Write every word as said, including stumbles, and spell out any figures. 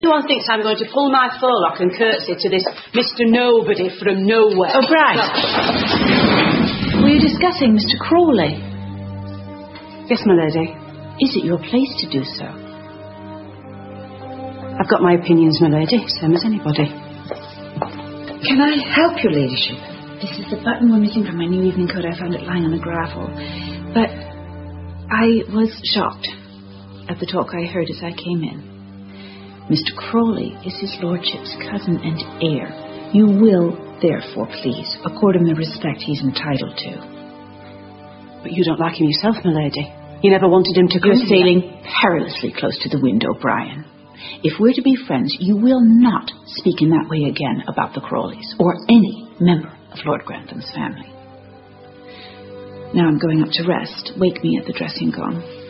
Everyone thinks I'm going to pull my forelock and curtsy to this Mister Nobody from nowhere. Oh, Bright. Were you discussing Mister Crawley? Yes, my lady. Is it your place to do so? I've got my opinions, my lady, same as anybody. Can I help your ladyship? This is the button we're missing from my new evening coat. I found it lying on the gravel. But I was shocked at the talk I heard as I came in. Mister Crawley is his lordship's cousin and heir. You will, therefore, please, accord him the respect he's entitled to. But you don't like him yourself, my lady. You never wanted him to You're curtsy. sailing perilously close to the wind, O'Brien. If we're to be friends, you will not speak in that way again about the Crawleys or any member of Lord Grantham's family. Now I'm going up to rest. Wake me at the dressing gong.